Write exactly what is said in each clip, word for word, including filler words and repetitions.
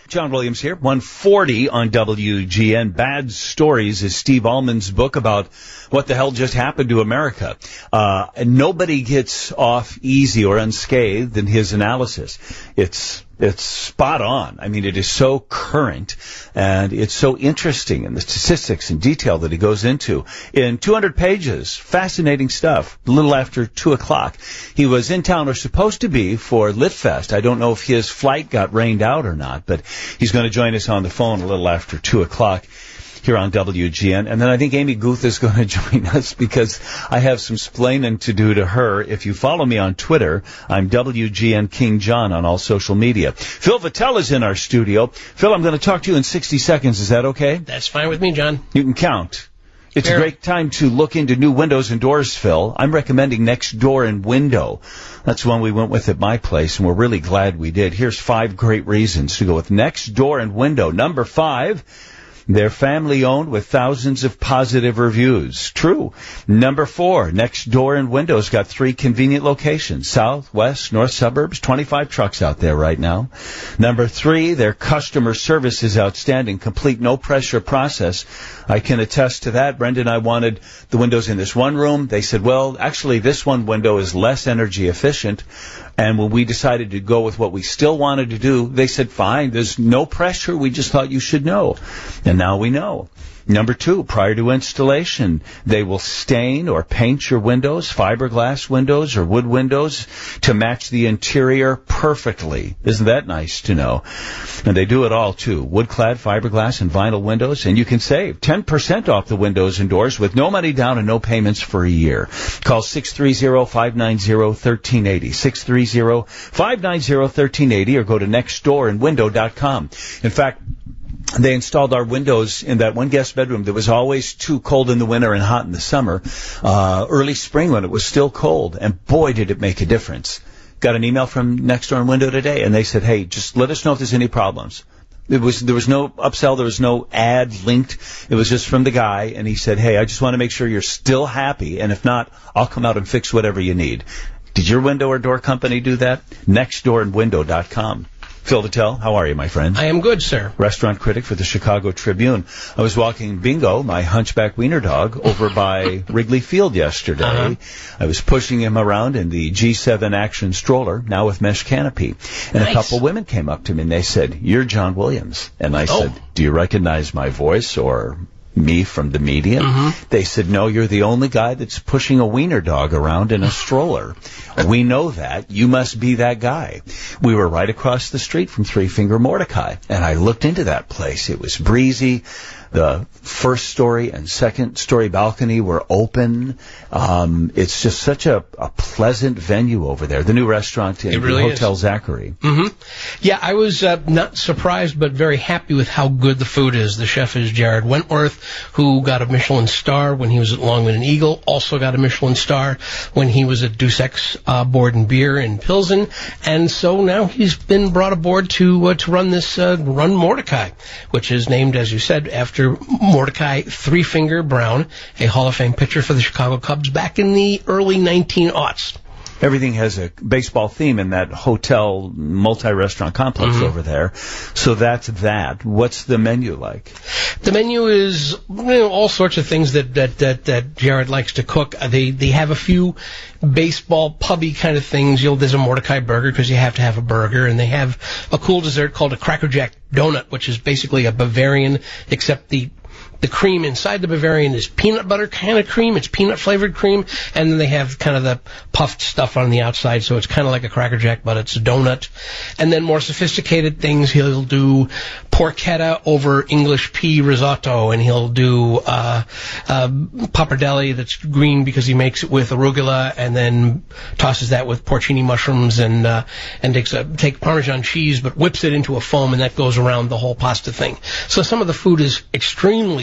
John Williams here. one forty on W G N. Bad Stories is Steve Allman's book about what the hell just happened to America. Uh, nobody gets off easy or unscathed in his analysis. It's It's spot on. I mean, it is so current, and it's so interesting in the statistics and detail that he goes into. In two hundred pages, fascinating stuff. A little after two o'clock. He was in town, or supposed to be, for LitFest. I don't know if his flight got rained out or not, but he's going to join us on the phone a little after two o'clock. Here on W G N. And then I think Amy Guth is going to join us because I have some splaining to do to her. If you follow me on Twitter, I'm W G N King John on all social media. Phil Vattel is in our studio. Phil, I'm going to talk to you in sixty seconds. Is that okay? That's fine with me, John. You can count. It's Fair. a great time to look into new windows and doors, Phil. I'm recommending Next Door and Window. That's one we went with at my place, and we're really glad we did. Here's five great reasons to go with Next Door and Window. Number five, they're family-owned with thousands of positive reviews. True. Number four, Next Door and Windows got three convenient locations, south, west, north suburbs, twenty-five trucks out there right now. Number three, their customer service is outstanding, complete no-pressure process. I can attest to that. Brenda and I wanted the windows in this one room. They said, well, actually, this one window is less energy efficient. And when we decided to go with what we still wanted to do, they said, fine, there's no pressure. We just thought you should know. And now we know. Number two, prior to installation, they will stain or paint your windows, fiberglass windows or wood windows, to match the interior perfectly. Isn't that nice to know? And they do it all, too. Wood-clad, fiberglass, and vinyl windows. And you can save ten percent off the windows and doors with no money down and no payments for a year. Call six three zero, five nine zero, one three eight zero, six three zero, five nine zero, one three eight zero, or go to next door and window dot com. In fact, they installed our windows in that one guest bedroom that was always too cold in the winter and hot in the summer, uh, early spring when it was still cold, and boy, did it make a difference. Got an email from Next Door and Window today, and they said, hey, just let us know if there's any problems. It was, there was no upsell, there was no ad linked. It was just from the guy, and he said, hey, I just want to make sure you're still happy, and if not, I'll come out and fix whatever you need. Did your window or door company do that? next door and window dot com. Phil Vattel, how are you, my friend? I am good, sir. Restaurant critic for the Chicago Tribune. I was walking Bingo, my hunchback wiener dog, over by Wrigley Field yesterday. Uh-huh. I was pushing him around in the G seven Action stroller, now with mesh canopy. And nice. A couple women came up to me and they said, you're John Williams. And I oh. said, do you recognize my voice or me from the media? Mm-hmm. They said, no, you're the only guy that's pushing a wiener dog around in a stroller. We know that. You must be that guy. We were right across the street from Three Finger Mordecai, and I looked into that place. It was breezy. The first story and second story balcony were open. Um, it's just such a, a pleasant venue over there. The new restaurant in really Hotel is. Zachary. Mm-hmm. Yeah, I was uh, not surprised, but very happy with how good the food is. The chef is Jared Wentworth, who got a Michelin star when he was at Longman and Eagle. Also got a Michelin star when he was at Deus Ex uh, Board and Beer in Pilsen. And so now he's been brought aboard to uh, to run this uh, Run Mordecai, which is named, as you said, after Mordecai Three Finger Brown, a Hall of Fame pitcher for the Chicago Cubs back in the early nineteen aughts. Everything has a baseball theme in that hotel multi-restaurant complex mm-hmm. over there. So that's that. What's the menu like? The menu is, you know, all sorts of things that, that, that, that Jared likes to cook. They they have a few baseball pubby kind of things. You'll, there's a Mordecai burger because you have to have a burger. And they have a cool dessert called a Cracker Jack donut, which is basically a Bavarian, except the The cream inside the Bavarian is peanut butter kind of cream. It's peanut-flavored cream. And then they have kind of the puffed stuff on the outside, so it's kind of like a Cracker Jack, but it's a donut. And then more sophisticated things, he'll do porchetta over English pea risotto, and he'll do uh, uh, pappardelle that's green because he makes it with arugula, and then tosses that with porcini mushrooms and uh, and takes a, take Parmesan cheese, but whips it into a foam, and that goes around the whole pasta thing. So some of the food is extremely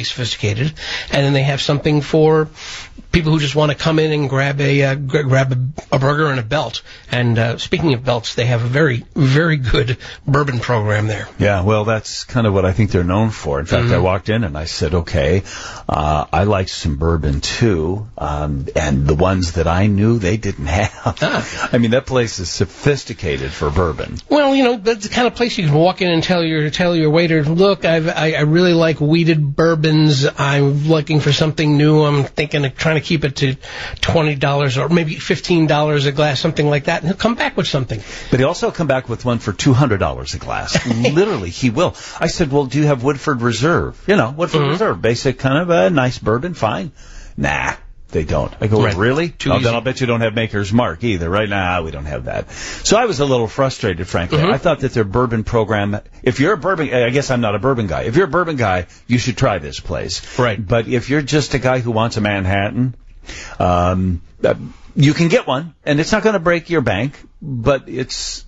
sophisticated, and then they have something for people who just want to come in and grab a uh, g- grab a, a burger and a belt. And uh, speaking of belts, they have a very, very good bourbon program there. Yeah, well, that's kind of what I think they're known for. In fact, mm-hmm. I walked in and I said, okay, uh, I like some bourbon too. Um, and the ones that I knew they didn't have. Ah. I mean, that place is sophisticated for bourbon. Well, you know, that's the kind of place you can walk in and tell your tell your waiter, look, I've, I, I really like weeded bourbons. I'm looking for something new. I'm thinking of trying to keep it to twenty dollars or maybe fifteen dollars a glass, something like that. And he'll come back with something. But he'll also come back with one for two hundred dollars a glass. Literally, he will. I said, well, do you have Woodford Reserve? You know, Woodford mm-hmm. Reserve, basic kind of a nice bourbon, fine. Nah. They don't. I go, right. Really? Too oh, easy. Then I'll bet you don't have Maker's Mark either. Right now, we don't have that. So I was a little frustrated, frankly. Mm-hmm. I thought that their bourbon program, if you're a bourbon, I guess I'm not a bourbon guy. If you're a bourbon guy, you should try this place. Right. But if you're just a guy who wants a Manhattan, um, you can get one, and it's not going to break your bank, but it's,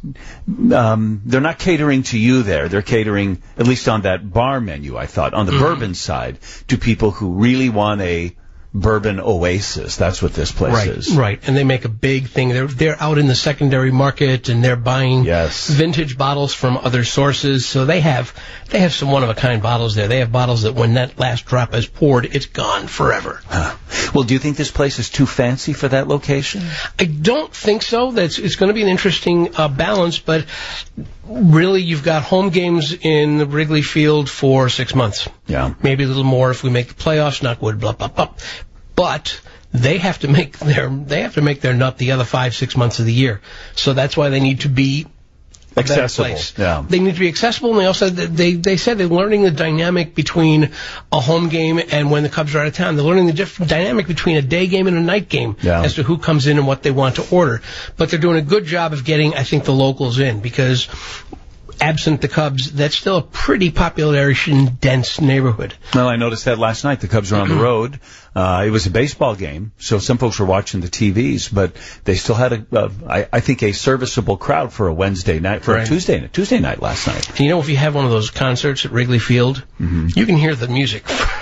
um, they're not catering to you there. They're catering, at least on that bar menu, I thought, on the mm-hmm. bourbon side, to people who really want a bourbon oasis. That's what this place right, is. Right, and they make a big thing. They're they're out in the secondary market, and they're buying yes. vintage bottles from other sources. So they have they have some one-of-a-kind bottles there. They have bottles that when that last drop is poured, it's gone forever. Huh. Well, do you think this place is too fancy for that location? I don't think so. That's it's going to be an interesting uh, balance, but really, you've got home games in the Wrigley Field for six months. Yeah. Maybe a little more if we make the playoffs, knock wood, blah, blah, blah. But they have to make their they have to make their nut the other five, six months of the year. So that's why they need to be a accessible. Place. Yeah. They need to be accessible, and they also they they said they're learning the dynamic between a home game and when the Cubs are out of town. They're learning the different dynamic between a day game and a night game yeah. as to who comes in and what they want to order. But they're doing a good job of getting, I think, the locals in, because absent the Cubs, that's still a pretty population-dense neighborhood. Well, I noticed that last night. The Cubs were on the road. Uh, it was a baseball game, so some folks were watching the T Vs, but they still had, a, uh, I, I think, a serviceable crowd for a Wednesday night, for right. a Tuesday night, Tuesday night last night. And you know, if you have one of those concerts at Wrigley Field, mm-hmm. you can hear the music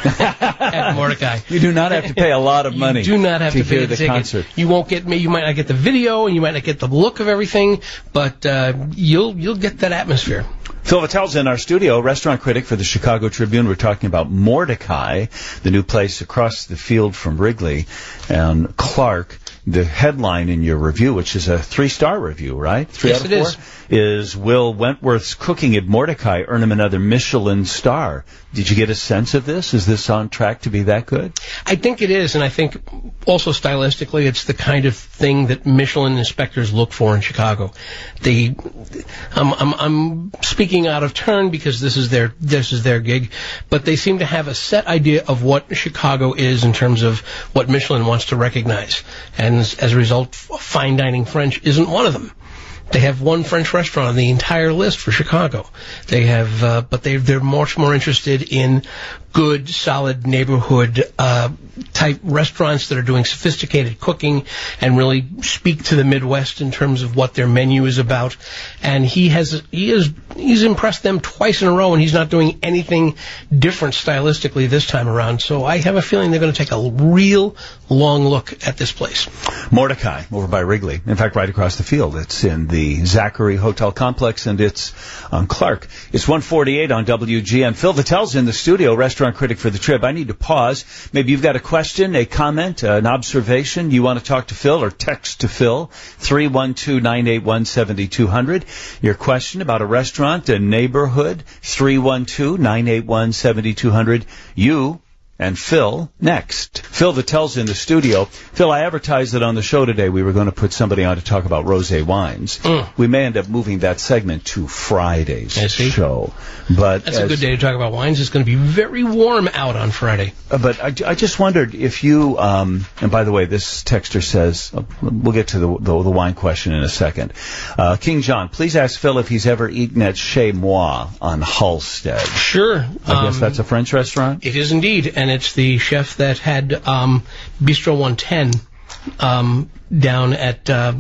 at Mordecai. You do not have to pay a lot of money. You do not have to, to pay hear the the concert. You won't get me. You might not get the video, and you might not get the look of everything, but uh, you'll you'll get that atmosphere. Phil Vitale's in our studio, restaurant critic for the Chicago Tribune. We're talking about Mordecai, the new place across the field from Wrigley, and Clark. The headline in your review, which is a three-star review, right? Three yes, out of it four, is. Is Will Wentworth's cooking at Mordecai earn him another Michelin star? Did you get a sense of this? Is this on track to be that good? I think it is, and I think also stylistically it's the kind of thing that Michelin inspectors look for in Chicago. They, I'm, I'm, I'm speaking out of turn because this is their this is their gig, but they seem to have a set idea of what Chicago is in terms of what Michelin wants to recognize. And as, as a result, fine dining French isn't one of them. They have one French restaurant on the entire list for Chicago. They have, uh, but they they're much more interested in good, solid neighborhood uh, type restaurants that are doing sophisticated cooking and really speak to the Midwest in terms of what their menu is about. And he has he is he's impressed them twice in a row, and he's not doing anything different stylistically this time around. So I have a feeling they're going to take a real long look at this place. Mordecai, over by Wrigley. In fact, right across the field. It's in the Zachary Hotel Complex, and it's on Clark. It's one forty-eight on W G N. Phil Vitale's in the studio, restaurant critic for the Trib. I need to pause. Maybe you've got a question, a comment, an observation. You want to talk to Phil or text to Phil, three one two, nine eight one, seven two zero zero. Your question about a restaurant, a neighborhood, three one two, nine eight one, seven two zero zero. You and Phil next. Phil Vitale's in the studio. Phil, I advertised that on the show today we were going to put somebody on to talk about rosé wines. Mm. We may end up moving that segment to Friday's show. But That's as, a good day to talk about wines. It's going to be very warm out on Friday. Uh, but I, I just wondered if you, um, and by the way, this texter says, uh, we'll get to the, the, the wine question in a second. Uh, King John, please ask Phil if he's ever eaten at Chez Moi on Halstead. Sure. I um, guess that's a French restaurant? It is indeed. And it's the chef that had um, Bistro one ten um, down at uh,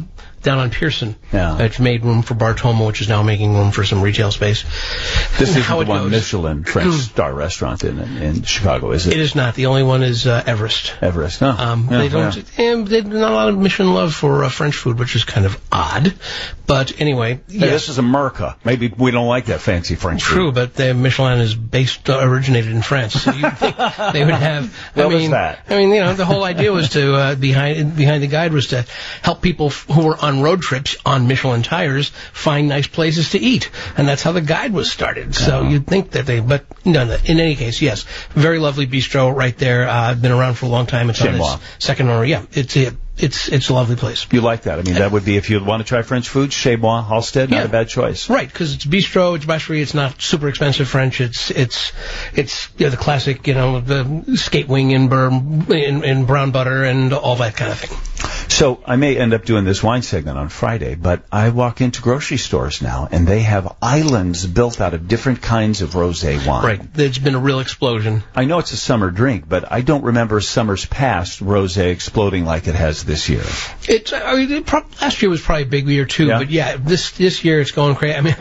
down on Pearson. Yeah. It's made room for Bartoma, which is now making room for some retail space. This isn't How the it one goes. Michelin French star restaurant in in Chicago, is it? It is not. The only one is uh, Everest. Everest, huh? Um, Yeah, they don't. yeah. And they not a lot of Michelin love for uh, French food, which is kind of odd. But anyway, Hey, yes. this is America. Maybe we don't like that fancy French food. True, but the Michelin is based, uh, originated in France, so you'd think they would have. What I was mean, that? I mean, you know, the whole idea was to uh, behind behind the guide was to help people f- who were on road trips on Michelin tires find nice places to eat, and that's how the guide was started. So Oh. you'd think that they, but no, no, in any case, yes, very lovely bistro right there. Uh, been around for a long time. It's Chez on moi. its second owner. Yeah, it's it, it's it's a lovely place. You like that? I mean, that would be if you want to try French food, Chez Moi, Halstead, not Yeah. a bad choice. Right, because it's bistro, it's brasserie, it's not super expensive French. It's it's it's you know, the classic, you know, the skate wing in, bur- in in brown butter and all that kind of thing. So I may end up doing this wine segment on Friday, but I walk into grocery stores now, and they have islands built out of different kinds of rosé wine. Right, there's been a real explosion. I know it's a summer drink, but I don't remember summers past rosé exploding like it has this year. It's I mean, it pro- last year was probably a big year too, Yeah. but yeah, this this year it's going crazy. I mean,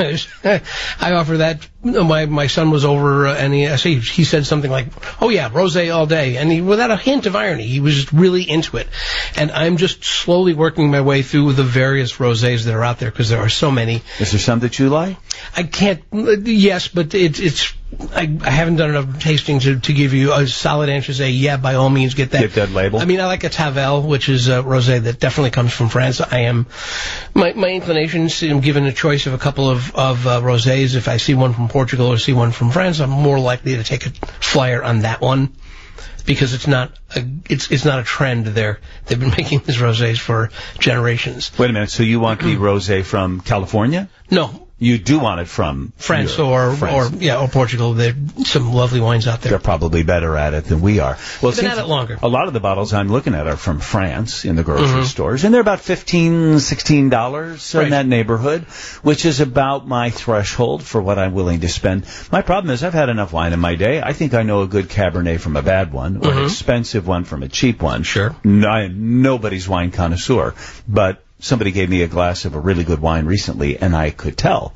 I offer that. My my son was over uh, and he I say he said something like, "Oh yeah, rosé all day," and he without a hint of irony, he was just really into it. And I'm just slowly working my way through the various rosés that are out there because there are so many. Is there some that you like? I can't. Yes, but it's it's. I, I haven't done enough tasting to, to give you a solid answer. Say, yeah, by all means, get that. Get that label. I mean, I like a Tavel, which is a rosé that definitely comes from France. I am my my inclinations. I'm given a choice of a couple of of uh, rosés. If I see one from Portugal or see one from France, I'm more likely to take a flyer on that one. Because it's not a it's it's not a trend there. They've been making these rosés for generations. Wait a minute. So you want the rosé from California? No, You do want it from France Europe. or France. or yeah or Portugal. There's some lovely wines out there. They're probably better at it than we are. Well, They've been seems at it longer. A lot of the bottles I'm looking at are from France in the grocery Mhm. stores, and they're about fifteen, sixteen dollars Right. in that neighborhood, which is about my threshold for what I'm willing to spend. My problem is I've had enough wine in my day. I think I know a good Cabernet from a bad one, or an Mhm. expensive one from a cheap one. Sure. No, I am nobody's wine connoisseur, but somebody gave me a glass of a really good wine recently, and I could tell.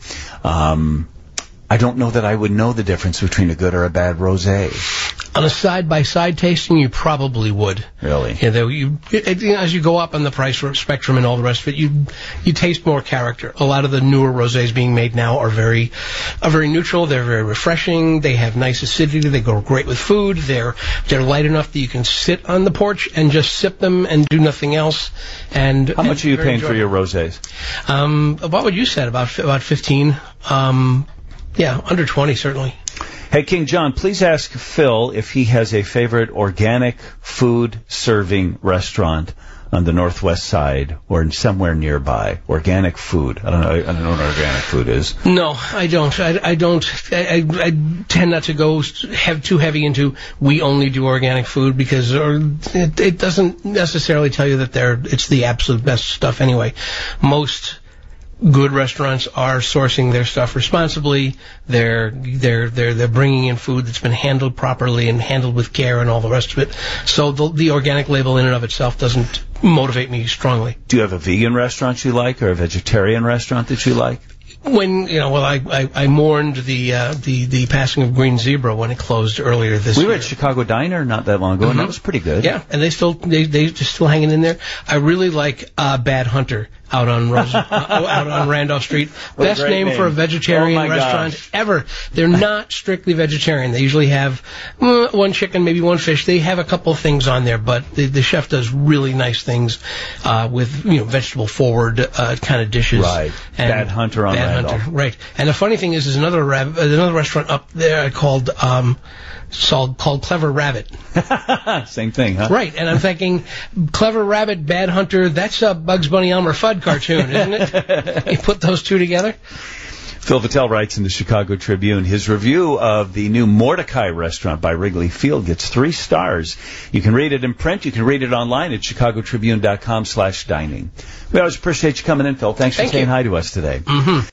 Um, I don't know that I would know the difference between a good or a bad rosé. On a side-by-side tasting, you probably would. Really? Yeah, though you, it, you know, as you go up on the price spectrum and all the rest of it, you you taste more character. A lot of the newer rosés being made now are very are very neutral. They're very refreshing. They have nice acidity. They go great with food. They're they're light enough that you can sit on the porch and just sip them and do nothing else. And How much are you very paying for your rosés? Um, what would you say? About about fifteen. Um, yeah, under twenty certainly. Hey, King John, please ask Phil if he has a favorite organic food serving restaurant on the northwest side or somewhere nearby. Organic food. I don't know. I don't know what organic food is. No, I don't. I, I don't. I, I, I tend not to go have too heavy into we only do organic food because or it, it doesn't necessarily tell you that they're it's the absolute best stuff anyway. Most good restaurants are sourcing their stuff responsibly. They're they're they're they're bringing in food that's been handled properly and handled with care and all the rest of it. So the, the organic label in and of itself doesn't motivate me strongly. Do you have a vegan restaurant you like or a vegetarian restaurant that you like? When you know, well, I I, I mourned the uh, the the passing of Green Zebra when it closed earlier this We year. were at Chicago Diner not that long ago, Mhm. and that was pretty good. Yeah, and they still they they just still hanging in there. I really like uh, Bad Hunter out on Rose, uh, out on Randolph Street. What a Best great name, name. for a vegetarian Oh, my restaurant gosh. ever. They're not strictly vegetarian. They usually have mm, one chicken, maybe one fish. They have a couple of things on there, but the, the chef does really nice things uh, with you know vegetable forward uh, kind of dishes. Right. And Bad Hunter on Bad Randolph. Hunter, right. And the funny thing is, there's another rab- another restaurant up there called um, called called Clever Rabbit. Same thing, huh? Right, and I'm thinking, Clever Rabbit, Bad Hunter, that's a Bugs Bunny, Elmer Fudd cartoon, isn't it? You put those two together? Phil Vitale writes in the Chicago Tribune, his review of the new Mordecai restaurant by Wrigley Field gets three stars. You can read it in print. You can read it online at chicagotribune.com slash dining. We always appreciate you coming in, Phil. Thanks for Thank saying you. hi to us today. Mm-hmm.